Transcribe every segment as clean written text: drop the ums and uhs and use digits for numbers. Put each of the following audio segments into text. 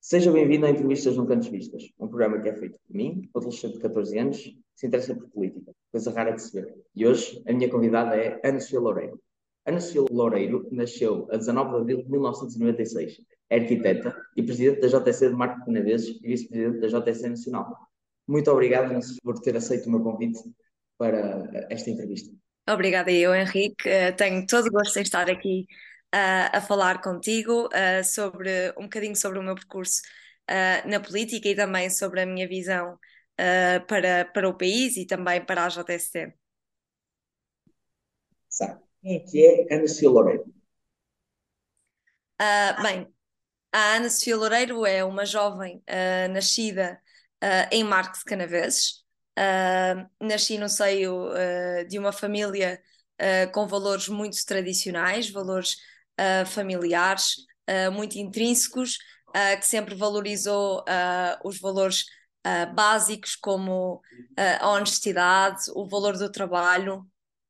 Seja bem-vindo a Entrevistas no Cantos Vistas, um programa que é feito por mim, um adolescente de 14 anos, que se interessa por política, coisa rara de se ver. E hoje a minha convidada é Ana Sofia Loureiro. Ana Sofia Loureiro nasceu a 19 de abril de 1996. É arquiteta e presidente da JTC de Marco Canaveses e vice-presidente da JTC Nacional. Muito obrigado, Ana Sofia, por ter aceito o meu convite para esta entrevista. Obrigada eu, Henrique. Tenho todo o gosto em estar aqui a falar contigo sobre um bocadinho sobre o meu percurso na política e também sobre a minha visão para o país e também para a JST. Sabe? Quem é que é Ana Sofia Loureiro? Bem, a Ana Sofia Loureiro é uma jovem nascida em Marco de Canaveses. Nasci no seio de uma família com valores muito tradicionais, valores familiares, muito intrínsecos, que sempre valorizou os valores básicos como a honestidade, o valor do trabalho,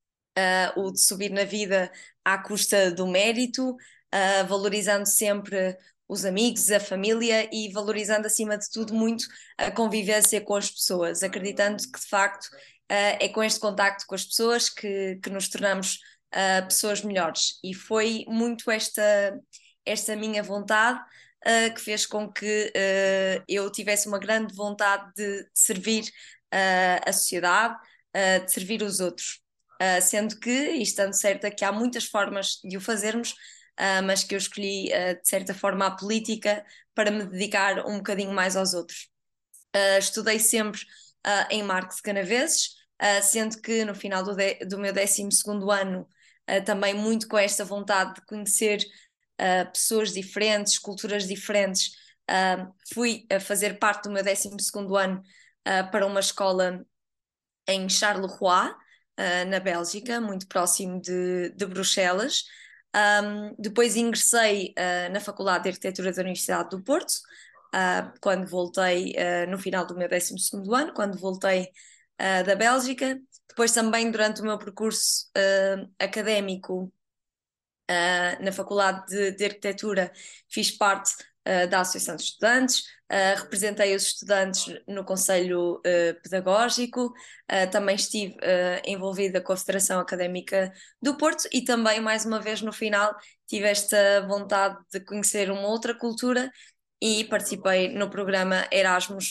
o de subir na vida à custa do mérito, valorizando sempre os amigos, a família e valorizando acima de tudo muito a convivência com as pessoas, acreditando que de facto é com este contacto com as pessoas que nos tornamos pessoas melhores. E foi muito esta minha vontade que fez com que eu tivesse uma grande vontade de servir a sociedade, de servir os outros. Sendo que, e estando certa que há muitas formas de o fazermos, mas que eu escolhi, de certa forma, a política para me dedicar um bocadinho mais aos outros. Estudei sempre em Marco de Canaveses, sendo que no final do meu 12º ano, também muito com esta vontade de conhecer pessoas diferentes, culturas diferentes, fui a fazer parte do meu 12º ano para uma escola em Charleroi, na Bélgica, muito próximo de Bruxelas. Depois ingressei na Faculdade de Arquitetura da Universidade do Porto, quando voltei no final do meu 12º ano, quando voltei da Bélgica. Depois também durante o meu percurso académico na Faculdade de Arquitetura fiz parte da Associação de Estudantes, representei os estudantes no Conselho Pedagógico, também estive envolvida com a Federação Académica do Porto e também, mais uma vez, no final, tive esta vontade de conhecer uma outra cultura e participei no programa Erasmus,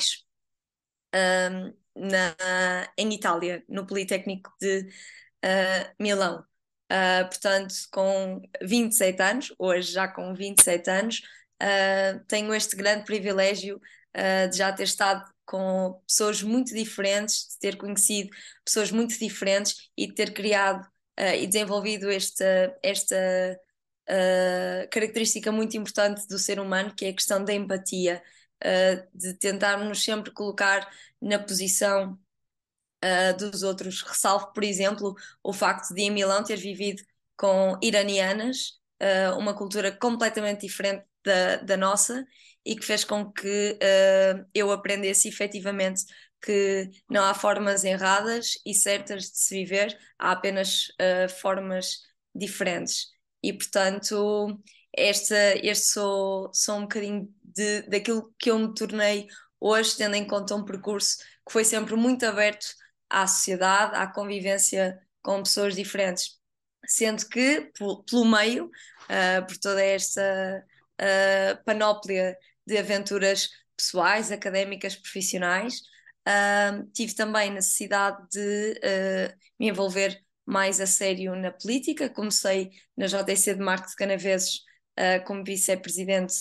em Itália, no Politécnico de Milão. Portanto, com 27 anos, hoje já com 27 anos, tenho este grande privilégio de já ter estado com pessoas muito diferentes, de ter conhecido pessoas muito diferentes e de ter criado e desenvolvido esta característica muito importante do ser humano, que é a questão da empatia, de tentarmos sempre colocar na posição dos outros. Ressalvo, por exemplo, o facto de em Milão ter vivido com iranianas, uma cultura completamente diferente da nossa e que fez com que eu aprendesse efetivamente que não há formas erradas e certas de se viver, há apenas formas diferentes. E, portanto, este sou um bocadinho daquilo que eu me tornei hoje, tendo em conta um percurso que foi sempre muito aberto à sociedade, à convivência com pessoas diferentes. Sendo que, pelo meio, por toda esta panóplia de aventuras pessoais, académicas, profissionais, tive também necessidade de me envolver mais a sério na política. Comecei na JTC de Marco de Canaveses como vice-presidente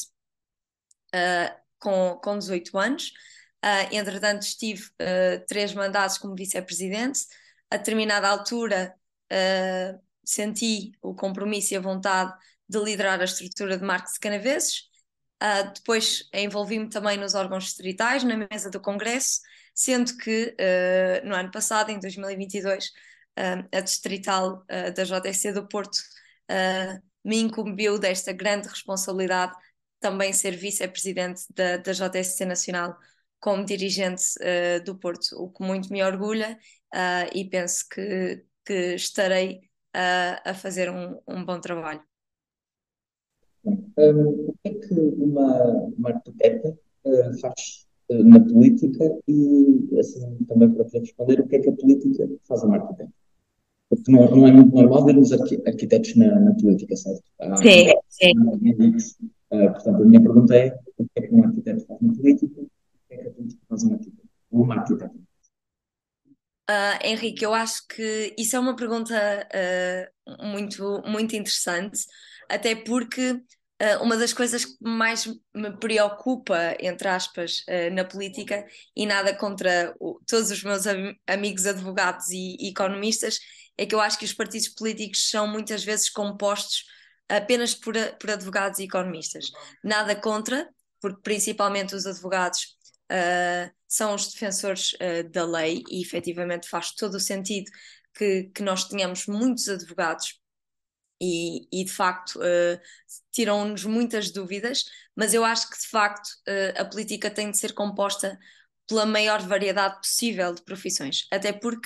com 18 anos. Entretanto, estive 3 mandatos como vice-presidente. A determinada altura, senti o compromisso e a vontade de liderar a estrutura de Marcos de Canaveses. Depois envolvi-me também nos órgãos distritais, na mesa do Congresso, sendo que no ano passado, em 2022, a distrital da JSC do Porto me incumbiu desta grande responsabilidade, também ser vice-presidente da JSC Nacional como dirigente do Porto, o que muito me orgulha e penso que estarei a fazer um bom trabalho. O que é que uma arquiteta faz na política e, assim, também para poder responder, o que é que a política faz a uma arquiteta? Porque não é muito normal vermos arquitetos na política, certo? Há Sim, arquitetos, sim. há médicos. Portanto, a minha pergunta é: o que é que um arquiteto faz na política? O que é que a política faz a um arquiteto? Ou uma arquiteta? Henrique, eu acho que isso é uma pergunta muito, muito interessante, até porque uma das coisas que mais me preocupa, entre aspas, na política, e nada contra todos os meus amigos advogados e economistas, é que eu acho que os partidos políticos são muitas vezes compostos apenas por advogados e economistas. Nada contra, porque principalmente os advogados são os defensores da lei e efetivamente faz todo o sentido que nós tenhamos muitos advogados e de facto tiram-nos muitas dúvidas, mas eu acho que de facto a política tem de ser composta pela maior variedade possível de profissões, até porque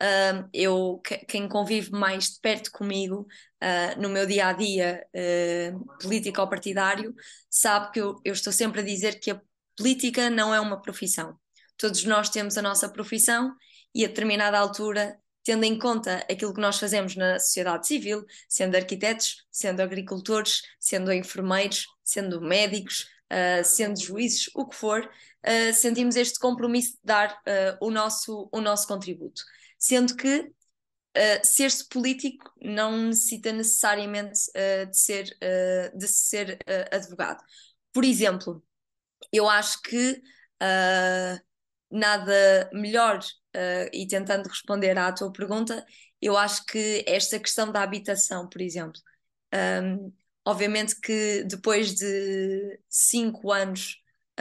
quem convive mais de perto comigo no meu dia a dia político ou partidário sabe que eu estou sempre a dizer que a política não é uma profissão. Todos nós temos a nossa profissão e a determinada altura, tendo em conta aquilo que nós fazemos na sociedade civil, sendo arquitetos, sendo agricultores, sendo enfermeiros, sendo médicos, sendo juízes, o que for, sentimos este compromisso de dar o nosso contributo. Sendo que ser-se político não necessita necessariamente de ser advogado. Por exemplo, eu acho que uh, nada melhor, e tentando responder à tua pergunta, eu acho que esta questão da habitação, por exemplo, um, obviamente que depois de 5 anos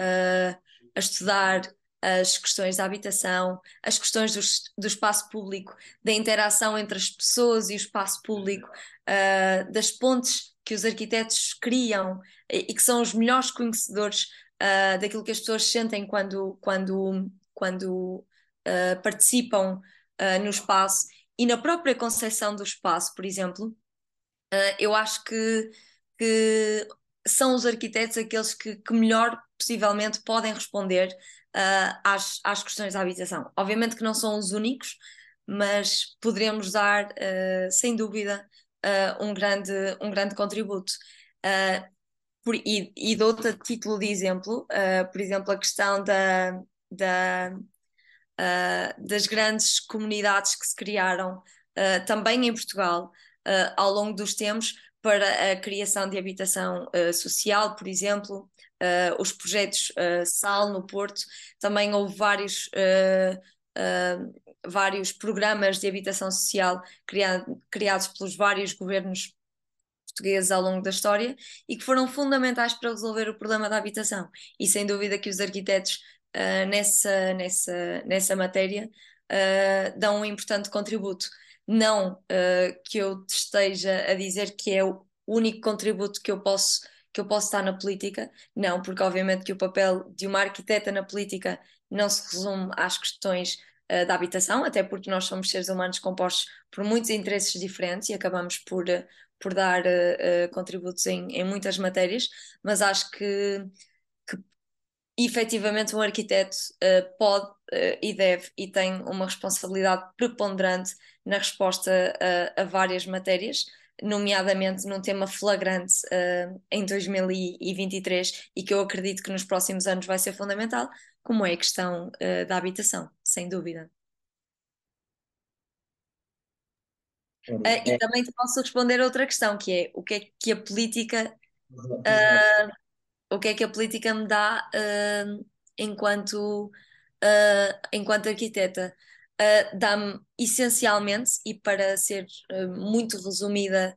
a estudar as questões da habitação, as questões do espaço público, da interação entre as pessoas e o espaço público, das pontes que os arquitetos criam e que são os melhores conhecedores daquilo que as pessoas sentem quando participam no espaço e na própria concepção do espaço, por exemplo, eu acho que são os arquitetos aqueles que melhor possivelmente podem responder às questões da habitação. Obviamente que não são os únicos, mas poderemos dar, sem dúvida, um grande contributo. Uh, e dou-te a título de exemplo, por exemplo, a questão da, das grandes comunidades que se criaram também em Portugal ao longo dos tempos para a criação de habitação social, por exemplo, os projetos SAL no Porto, também houve vários programas de habitação social criados pelos vários governos portugueses ao longo da história e que foram fundamentais para resolver o problema da habitação. E sem dúvida que os arquitetos nessa matéria dão um importante contributo. Não que eu te esteja a dizer que é o único contributo que eu posso dar na política, não, porque obviamente que o papel de uma arquiteta na política não se resume às questões da habitação, até porque nós somos seres humanos compostos por muitos interesses diferentes e acabamos por dar contributos em muitas matérias, mas acho que efetivamente um arquiteto pode e deve e tem uma responsabilidade preponderante na resposta a várias matérias, nomeadamente num tema flagrante em 2023 e que eu acredito que nos próximos anos vai ser fundamental, como é a questão da habitação, sem dúvida. E É, também te posso responder a outra questão, que é o que é que a política o que é que a política me dá enquanto, enquanto arquiteta? Dá-me essencialmente, e para ser muito resumida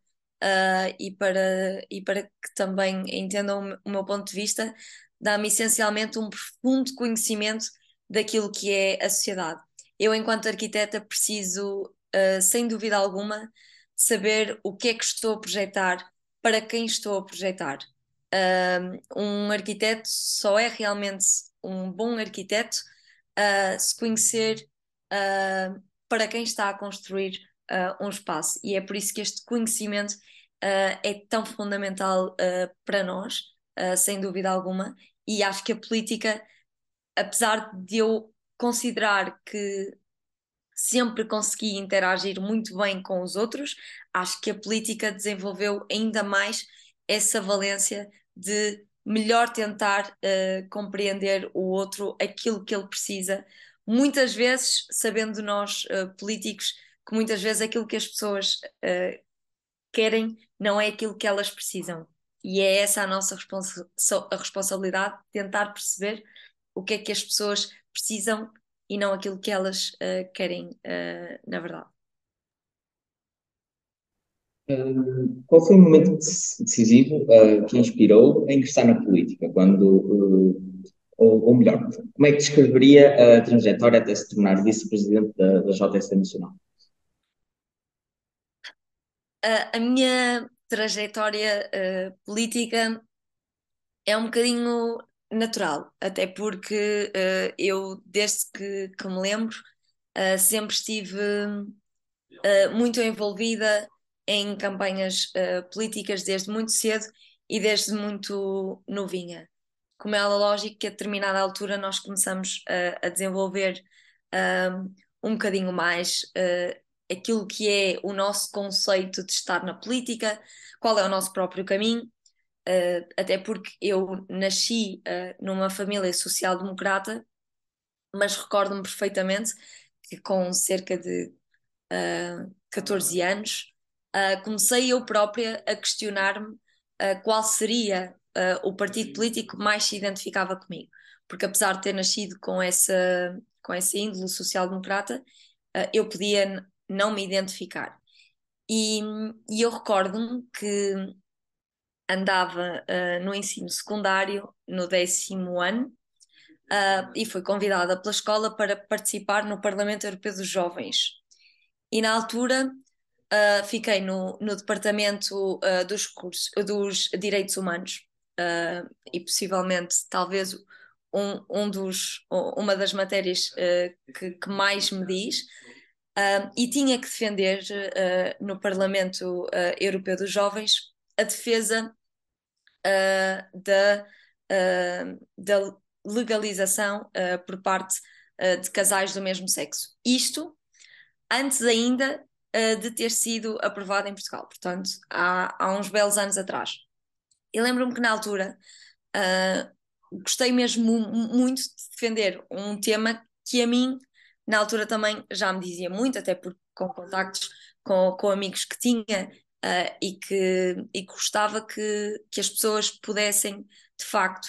e para que também entendam o meu ponto de vista, dá-me essencialmente um profundo conhecimento daquilo que é a sociedade. Eu, enquanto arquiteta, preciso, sem dúvida alguma, saber o que é que estou a projetar, para quem estou a projetar. Um arquiteto só é realmente um bom arquiteto se conhecer para quem está a construir um espaço. E é por isso que este conhecimento é tão fundamental para nós, sem dúvida alguma, e acho que a política, apesar de eu considerar que sempre consegui interagir muito bem com os outros, acho que a política desenvolveu ainda mais essa valência de melhor tentar compreender o outro, aquilo que ele precisa, muitas vezes sabendo nós políticos que muitas vezes aquilo que as pessoas querem não é aquilo que elas precisam. E é essa a nossa a responsabilidade, tentar perceber o que é que as pessoas precisam e não aquilo que elas querem, na verdade. Qual foi o momento decisivo que inspirou a ingressar na política? Ou melhor, como é que descreveria a trajetória até se tornar vice-presidente da JSC Nacional? A minha trajetória política é um bocadinho natural, até porque eu, desde que me lembro, sempre estive muito envolvida em campanhas políticas desde muito cedo e desde muito novinha. Como é lógico que a determinada altura nós começamos a desenvolver um bocadinho mais aquilo que é o nosso conceito de estar na política, qual é o nosso próprio caminho, até porque eu nasci numa família social-democrata, mas recordo-me perfeitamente que com cerca de 14 anos, comecei eu própria a questionar-me qual seria o partido político que mais se identificava comigo. Porque apesar de ter nascido com essa índole social-democrata, eu podia não me identificar. E eu recordo-me que andava no ensino secundário, no 10º ano, e fui convidada pela escola para participar no Parlamento Europeu dos Jovens. E na altura fiquei no departamento dos direitos humanos, e possivelmente talvez uma das matérias que mais me diz, e tinha que defender no Parlamento Europeu dos Jovens a defesa da legalização por parte de casais do mesmo sexo. Isto antes ainda de ter sido aprovado em Portugal, portanto, há uns belos anos atrás. E lembro-me que na altura gostei mesmo muito de defender um tema que a mim, na altura também já me dizia muito, até porque com contactos com amigos que tinha e que gostava que as pessoas pudessem, de facto,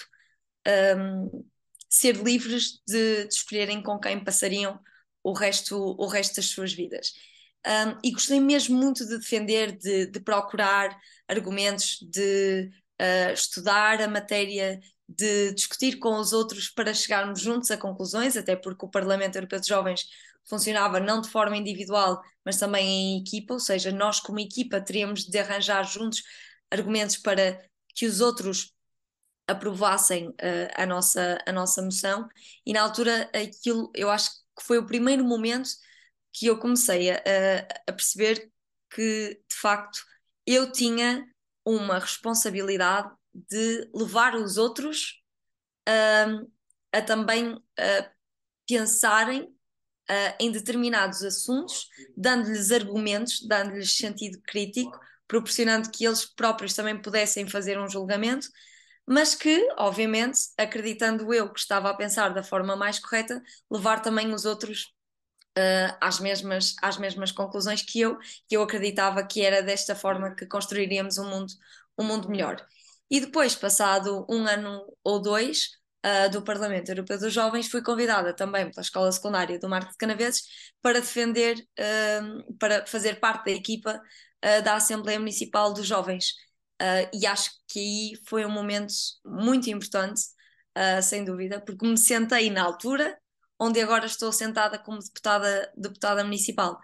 ser livres de escolherem com quem passariam o resto das suas vidas. E gostei mesmo muito de defender, de procurar argumentos, de estudar a matéria, de discutir com os outros para chegarmos juntos a conclusões, até porque o Parlamento Europeu de Jovens funcionava não de forma individual, mas também em equipa, ou seja, nós como equipa teríamos de arranjar juntos argumentos para que os outros aprovassem a nossa moção, e na altura aquilo eu acho que foi o primeiro momento que eu comecei a perceber que de facto eu tinha uma responsabilidade de levar os outros a também pensarem em determinados assuntos, dando-lhes argumentos, dando-lhes sentido crítico, proporcionando que eles próprios também pudessem fazer um julgamento, mas que, obviamente, acreditando eu que estava a pensar da forma mais correta, levar também os outros às mesmas conclusões que eu acreditava que era desta forma que construiríamos um mundo melhor. E depois, passado um ano ou dois do Parlamento Europeu dos Jovens, fui convidada também pela Escola Secundária do Marco de Canaveses para defender, para fazer parte da equipa da Assembleia Municipal dos Jovens. E acho que aí foi um momento muito importante, sem dúvida, porque me sentei na altura onde agora estou sentada como deputada municipal.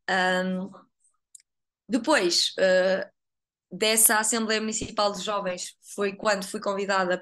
Depois dessa Assembleia Municipal dos Jovens foi quando fui convidada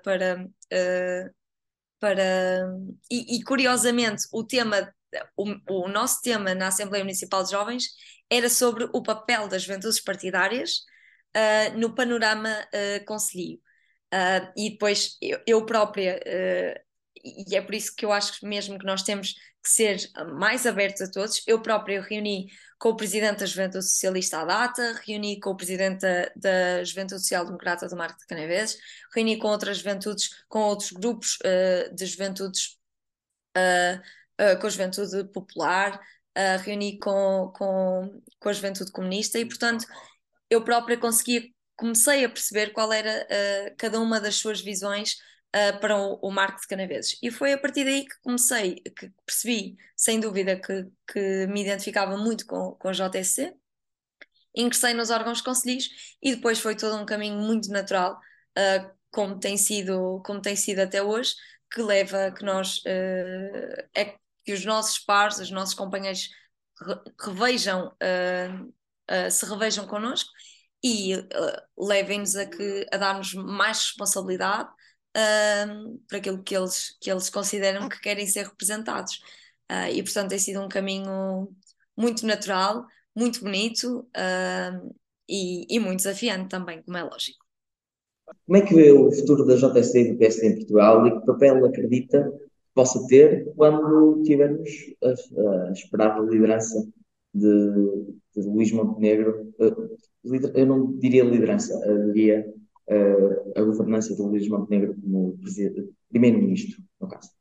e curiosamente o nosso tema na Assembleia Municipal de Jovens era sobre o papel das juventudes partidárias no panorama concelhio. E depois eu própria, e é por isso que eu acho mesmo que nós temos que ser mais abertos a todos. Eu própria reuni com o presidente da Juventude Socialista à data, reuni com o presidente da Juventude Social Democrata do Marco de Canaveses, reuni com outras juventudes, com outros grupos de juventudes, com a Juventude Popular, reuni com a Juventude Comunista e, portanto, eu própria comecei a perceber qual era cada uma das suas visões para o Marco de Canaveses. E foi a partir daí que percebi, sem dúvida, que me identificava muito com a JSC, ingressei nos órgãos conselhos e depois foi todo um caminho muito natural, como tem sido até hoje, que leva a que que os nossos pares, os nossos companheiros se revejam connosco e levem-nos a darmos mais responsabilidade para aquilo que eles consideram que querem ser representados. E portanto tem sido um caminho muito natural, muito bonito, e muito desafiante também, como é lógico. Como é que vê o futuro da JSD e do PSD em Portugal e que papel acredita que possa ter quando tivermos a esperar a liderança de Luís Montenegro? Eu não diria liderança, eu diria a governança de Luís Montenegro como primeiro-ministro, no caso.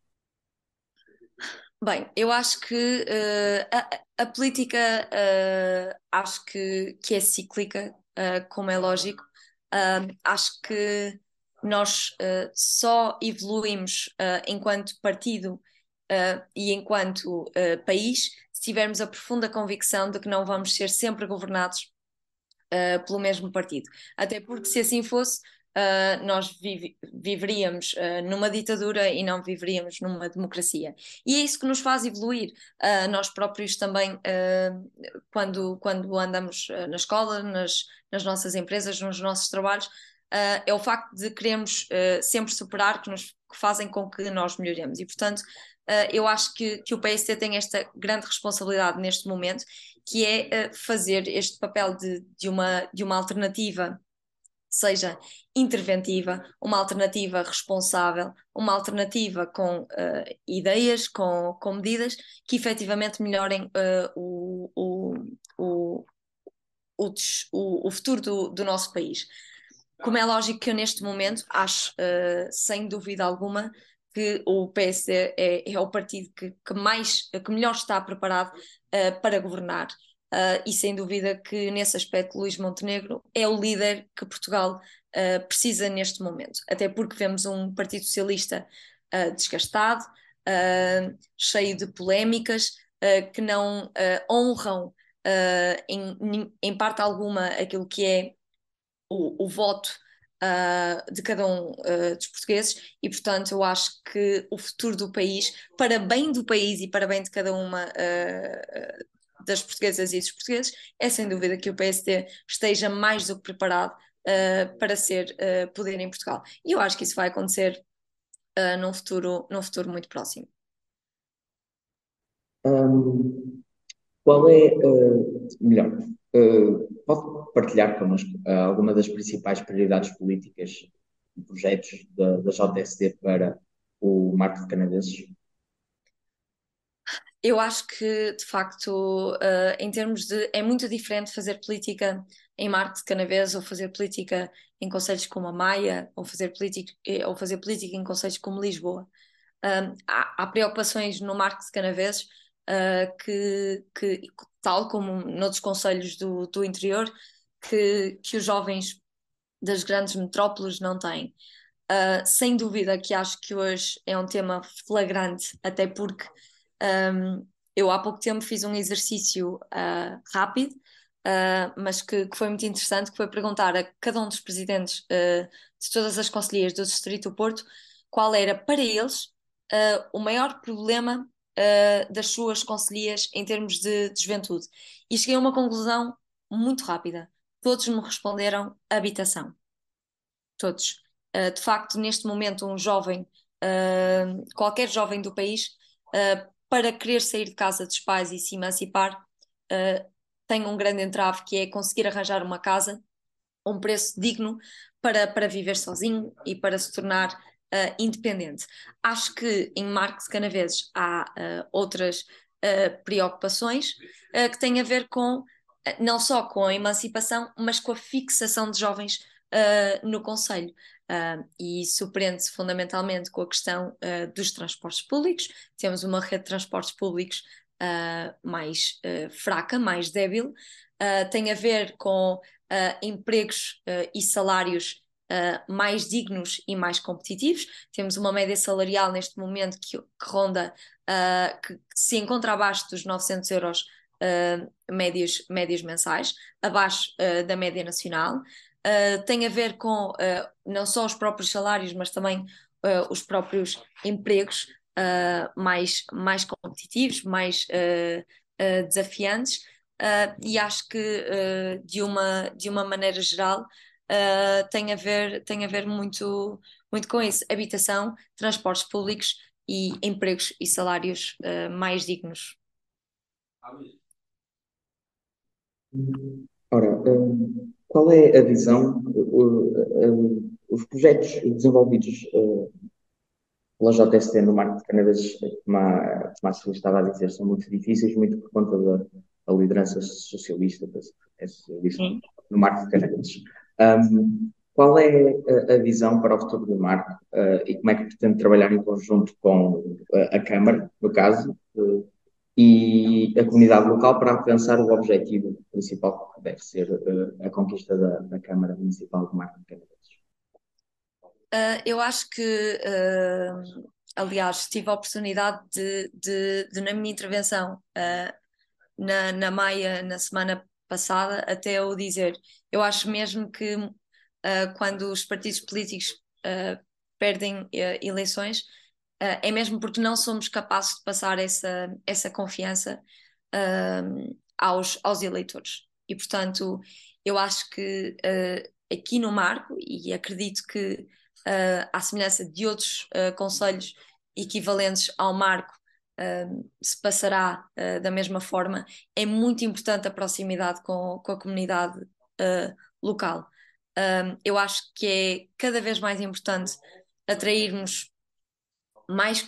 Bem, eu acho que a política acho que é cíclica, como é lógico. Acho que nós só evoluímos enquanto partido e enquanto país se tivermos a profunda convicção de que não vamos ser sempre governados pelo mesmo partido. Até porque se assim fosse, nós viveríamos numa ditadura e não viveríamos numa democracia. E é isso que nos faz evoluir. Nós próprios também, quando andamos na escola, nas nossas empresas, nos nossos trabalhos, é o facto de queremos sempre superar que fazem com que nós melhoremos. E, portanto, eu acho que o PSD tem esta grande responsabilidade neste momento, que é fazer este papel de uma alternativa, seja interventiva, uma alternativa responsável, uma alternativa com ideias, com medidas que efetivamente melhorem o, o futuro do nosso país. Como é lógico que eu neste momento acho, sem dúvida alguma, que o PSD é o partido que melhor está preparado para governar. E sem dúvida que nesse aspecto Luís Montenegro é o líder que Portugal precisa neste momento. Até porque vemos um Partido Socialista desgastado, cheio de polémicas, que não honram em parte alguma aquilo que é o voto de cada um dos portugueses e, portanto, eu acho que o futuro do país, para bem do país e para bem de cada uma das portuguesas e dos portugueses, é sem dúvida que o PSD esteja mais do que preparado para ser poder em Portugal. E eu acho que isso vai acontecer num futuro muito próximo. Qual é, melhor, pode partilhar connosco alguma das principais prioridades políticas e projetos da JSD para o Marco de Canaveses? Eu acho que, de facto, em termos de. É muito diferente fazer política em Marco de Canaveses ou fazer política em concelhos como a Maia ou fazer política em concelhos como Lisboa. Há preocupações no Marco de Canaveses que, tal como noutros concelhos do interior, que os jovens das grandes metrópoles não têm. Sem dúvida que acho que hoje é um tema flagrante, até porque eu há pouco tempo fiz um exercício rápido, mas que foi muito interessante, que foi perguntar a cada um dos presidentes de todas as concelhias do Distrito do Porto qual era para eles o maior problema das suas concelhias em termos de juventude. E cheguei a uma conclusão muito rápida. Todos me responderam habitação. Todos. De facto, neste momento, um jovem, qualquer jovem do país, para querer sair de casa dos pais e se emancipar, tem um grande entrave que é conseguir arranjar uma casa um preço digno para viver sozinho e para se tornar independente. Acho que em Marx Canaveses há outras preocupações que têm a ver com não só com a emancipação, mas com a fixação de jovens no concelho. E isso prende-se fundamentalmente com a questão dos transportes públicos. Temos uma rede de transportes públicos mais fraca, mais débil. Tem a ver com empregos e salários mais dignos e mais competitivos. Temos uma média salarial neste momento que ronda, que se encontra abaixo dos 900 euros médios mensais, abaixo da média nacional. Tem a ver com não só os próprios salários, mas também os próprios empregos mais competitivos, mais desafiantes. E acho que de uma maneira geral tem a ver muito, muito com isso. Habitação, transportes públicos e empregos e salários mais dignos. Ora, qual é a visão, os projetos desenvolvidos pela JST no Marco de Canaveses, como a Cecília estava a dizer, são muito difíceis, muito por conta da liderança socialista, Sim. no Marco de Canaveses. Qual é a visão para o futuro do Marco e como é que pretende trabalhar em conjunto com a Câmara, no caso, e a comunidade local para alcançar o objetivo principal, que deve ser a conquista da Câmara Municipal de Marco de Canaveses? Eu acho que, aliás, tive a oportunidade de na minha intervenção na Maia na semana passada, até eu dizer, eu acho mesmo que quando os partidos políticos perdem eleições, é mesmo porque não somos capazes de passar essa confiança aos eleitores. E, portanto, eu acho que aqui no Marco, e acredito que à semelhança de outros concelhos equivalentes ao Marco, se passará da mesma forma, é muito importante a proximidade com a comunidade local. Eu acho que é cada vez mais importante atrairmos mais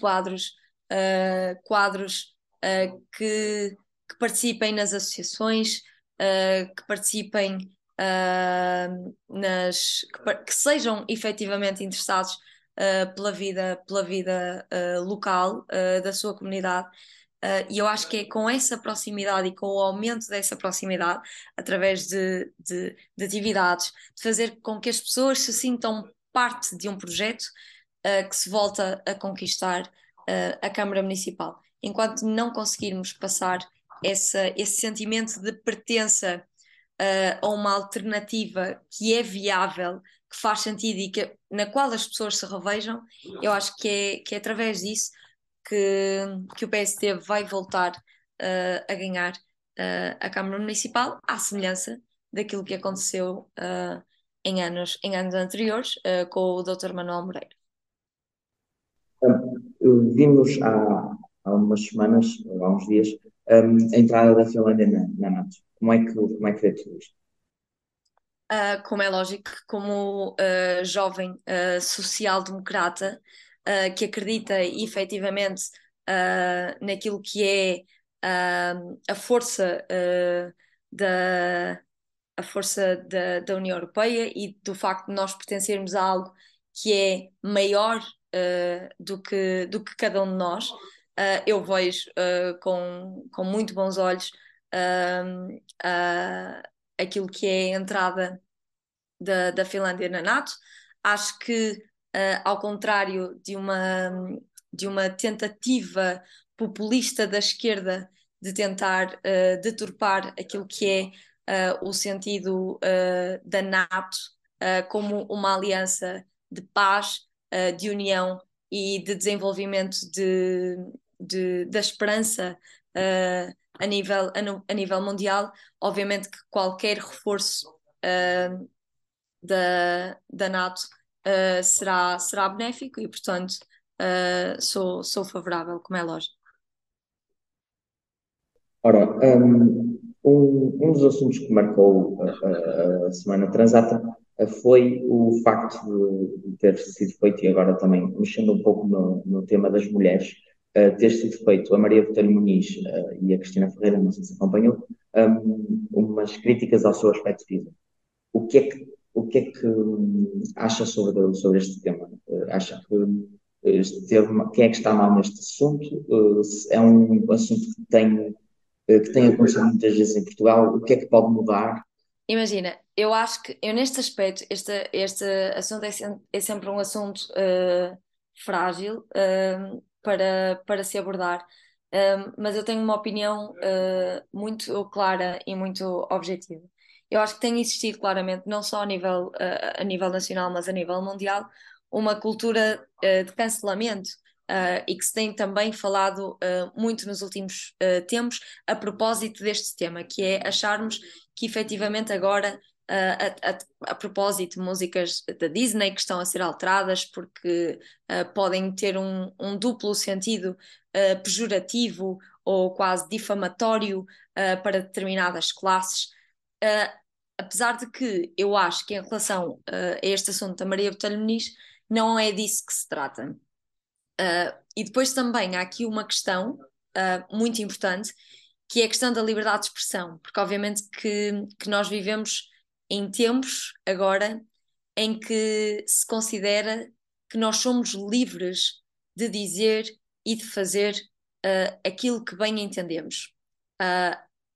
quadros que participem nas associações, que participem que sejam efetivamente interessados pela vida local da sua comunidade. E eu acho que é com essa proximidade e com o aumento dessa proximidade, através de atividades, de fazer com que as pessoas se sintam parte de um projeto que se volta a conquistar a Câmara Municipal. Enquanto não conseguirmos passar esse sentimento de pertença a uma alternativa que é viável, que faz sentido e na qual as pessoas se revejam, eu acho que é através disso que o PSD vai voltar a ganhar a Câmara Municipal, à semelhança daquilo que aconteceu em anos anteriores com o Dr. Manuel Moreira. Vimos há umas semanas, ou há uns dias, a entrada da Finlândia na NATO. Como é que vê tudo isto? Como é lógico, como jovem social-democrata que acredita efetivamente naquilo que é a força a força da União Europeia e do facto de nós pertencermos a algo que é maior do que cada um de nós, eu vejo com muito bons olhos aquilo que é a entrada da Finlândia na NATO. Acho que, ao contrário de uma tentativa populista da esquerda de tentar deturpar aquilo que é o sentido da NATO como uma aliança de paz, de união e de desenvolvimento da esperança a nível mundial. Obviamente que qualquer reforço da NATO será benéfico e, portanto, sou favorável, como é lógico. Ora, um dos assuntos que marcou a semana transata foi o facto de ter sido feito, e agora também mexendo um pouco no tema das mulheres, ter sido feito a Maria Botelho Muniz e a Cristina Ferreira, não sei se acompanhou, umas críticas ao seu aspecto físico. O que é que acha sobre este tema? Acha que quem é que está mal neste assunto? É um assunto que tem acontecido muitas vezes em Portugal. O que é que pode mudar? Imagina, eu acho que eu neste aspecto, este assunto é sempre um assunto frágil para se abordar. Mas eu tenho uma opinião muito clara e muito objetiva. Eu acho que tem existido claramente, não só a nível nacional, mas a nível mundial, uma cultura de cancelamento. E que se tem também falado muito nos últimos tempos a propósito deste tema, que é acharmos que efetivamente agora, a propósito de músicas da Disney que estão a ser alteradas porque podem ter um duplo sentido pejorativo ou quase difamatório para determinadas classes. Uh, Apesar de que eu acho que em relação a este assunto da Maria Botelho Muniz, não é disso que se trata. E depois também há aqui uma questão muito importante, que é a questão da liberdade de expressão, porque obviamente que nós vivemos em tempos agora em que se considera que nós somos livres de dizer e de fazer aquilo que bem entendemos. Uh,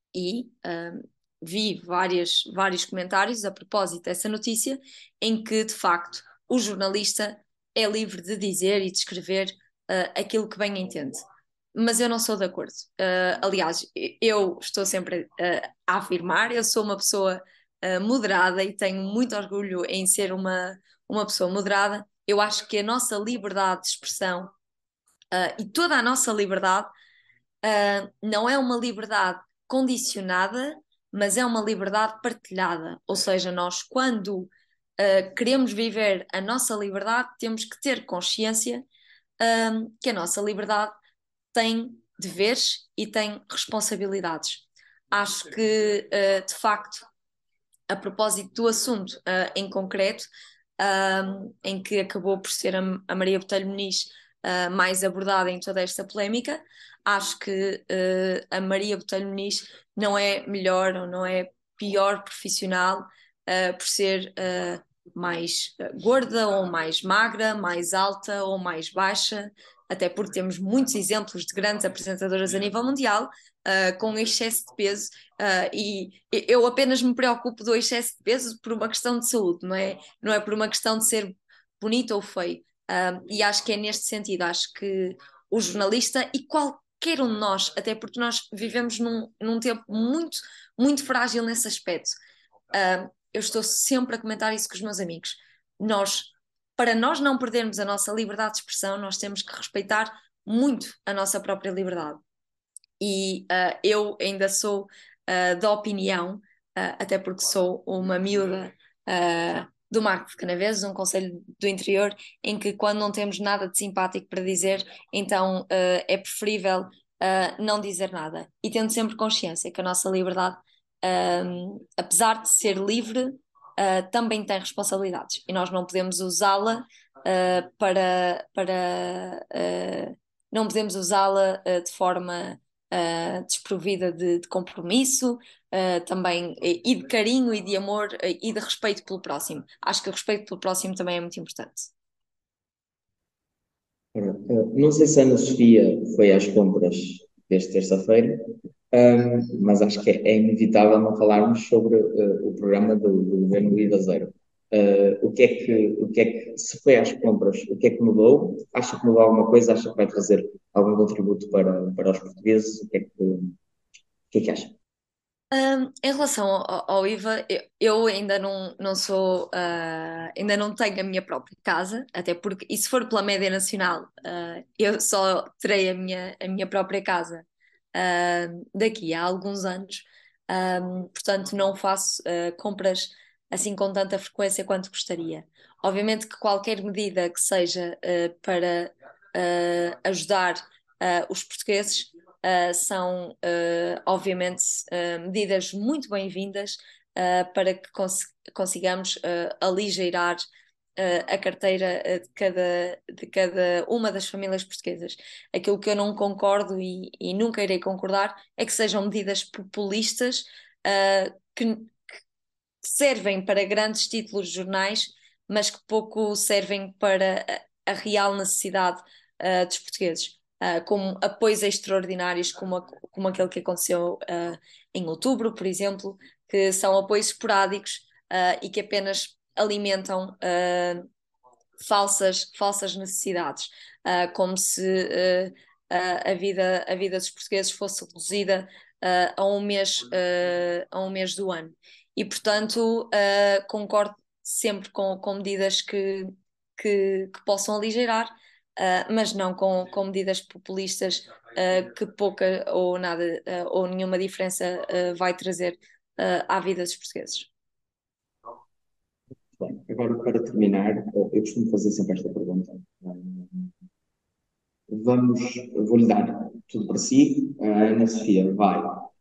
Vi vários comentários a propósito dessa notícia, em que de facto o jornalista é livre de dizer e de escrever aquilo que bem entende. Mas eu não sou de acordo. Aliás, eu estou sempre a afirmar, eu sou uma pessoa moderada e tenho muito orgulho em ser uma pessoa moderada. Eu acho que a nossa liberdade de expressão e toda a nossa liberdade não é uma liberdade condicionada, mas é uma liberdade partilhada. Ou seja, nós, quando queremos viver a nossa liberdade, temos que ter consciência que a nossa liberdade tem deveres e tem responsabilidades. Acho que, de facto, a propósito do assunto em concreto, em que acabou por ser a Maria Botelho Muniz mais abordada em toda esta polémica, acho que a Maria Botelho Muniz não é melhor ou não é pior profissional por ser mais gorda ou mais magra, mais alta ou mais baixa, até porque temos muitos exemplos de grandes apresentadoras a nível mundial com excesso de peso. E eu apenas me preocupo do excesso de peso por uma questão de saúde, não é por uma questão de ser bonito ou feio. E acho que é neste sentido, acho que o jornalista e qualquer um de nós, até porque nós vivemos num tempo muito, muito frágil nesse aspecto. Eu estou sempre a comentar isso com os meus amigos. Para nós não perdermos a nossa liberdade de expressão, nós temos que respeitar muito a nossa própria liberdade. E eu ainda sou da opinião, até porque sou uma miúda do Marco de Canaveses, um concelho do interior, em que quando não temos nada de simpático para dizer, então é preferível não dizer nada. E tendo sempre consciência que a nossa liberdade, apesar de ser livre, também tem responsabilidades e nós não podemos usá-la não podemos usá-la de forma desprovida de compromisso, também e de carinho e de amor e de respeito pelo próximo. Acho que o respeito pelo próximo também é muito importante. Não sei se a Ana Sofia foi às compras desta terça-feira, mas acho que é inevitável não falarmos sobre o programa do governo Ida Zero. Se foi às compras, o que é que mudou? Acha que mudou alguma coisa? Acha que vai trazer algum contributo para os portugueses? O que é que acha? Em relação ao IVA, eu ainda não sou, ainda não tenho a minha própria casa, até porque, e se for pela média nacional, eu só terei a minha própria casa, daqui a alguns anos. Portanto, não faço, compras assim com tanta frequência quanto gostaria. Obviamente que qualquer medida que seja, para, ajudar, os portugueses são, obviamente, medidas muito bem-vindas, para que consigamos aligeirar a carteira de cada uma das famílias portuguesas. Aquilo que eu não concordo e nunca irei concordar é que sejam medidas populistas que servem para grandes títulos de jornais, mas que pouco servem para a real necessidade dos portugueses. Como apoios extraordinários, como aquele que aconteceu em outubro, por exemplo, que são apoios esporádicos e que apenas alimentam falsas necessidades, como se a vida dos portugueses fosse reduzida a um mês do ano. E, portanto, concordo sempre com medidas que possam aligeirar, mas não com medidas populistas que pouca ou nada ou nenhuma diferença vai trazer à vida dos portugueses. Bem, agora para terminar, eu costumo fazer sempre esta pergunta. Vou-lhe dar tudo para si. A Ana Sofia vai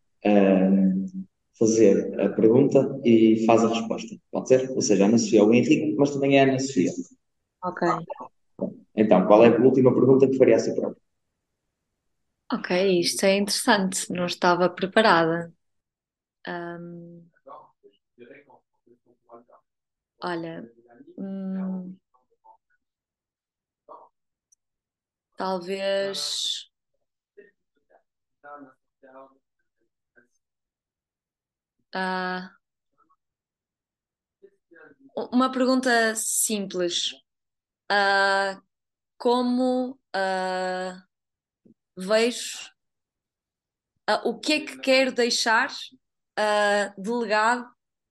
fazer a pergunta e faz a resposta. Pode ser? Ou seja, a Ana Sofia é o Henrique, mas também é a Ana Sofia. Ok. Então, qual é a última pergunta que faria a si próprio? Ok, isto é interessante, não estava preparada. Ahm, olha, talvez. ah, uma pergunta simples. Como vejo o que é que quero deixar delegado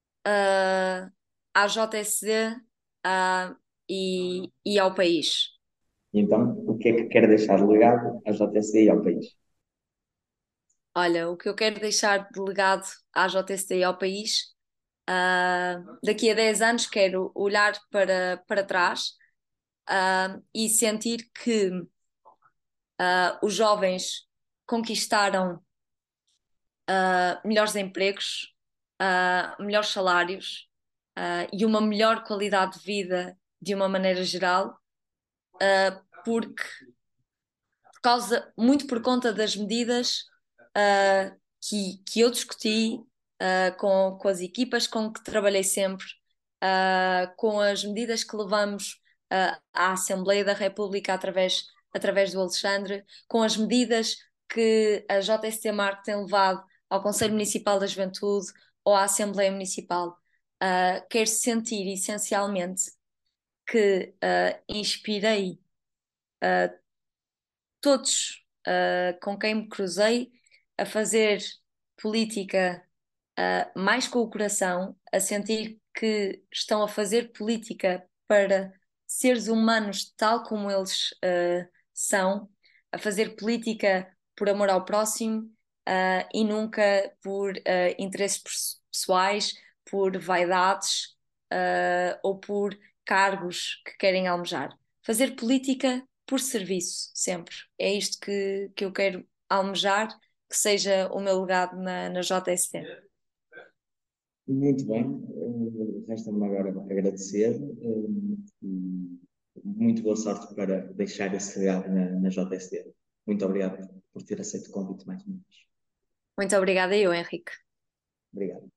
à JSD e ao país? E então, o que é que quer deixar de legado à JSD e ao país? Olha, o que eu quero deixar delegado à JSD e ao país, daqui a 10 anos quero olhar para trás e sentir que os jovens conquistaram melhores empregos, melhores salários e uma melhor qualidade de vida de uma maneira geral, porque muito por conta das medidas que eu discuti com as equipas com que trabalhei sempre, com as medidas que levamos à Assembleia da República através do Alexandre, com as medidas que a JST Marco tem levado ao Conselho Municipal da Juventude ou à Assembleia Municipal. Quero sentir essencialmente que inspirei todos com quem me cruzei a fazer política mais com o coração, a sentir que estão a fazer política para seres humanos tal como eles são, a fazer política por amor ao próximo e nunca por interesses pessoais, por vaidades ou por cargos que querem almejar. Fazer política por serviço, sempre. É isto que eu quero almejar, que seja o meu legado na JST. Muito bem, resta-me agora agradecer e muito boa sorte para deixar esse legado na JSD. Muito obrigado por ter aceito o convite mais uma vez. Muito obrigada, eu, Henrique. Obrigado.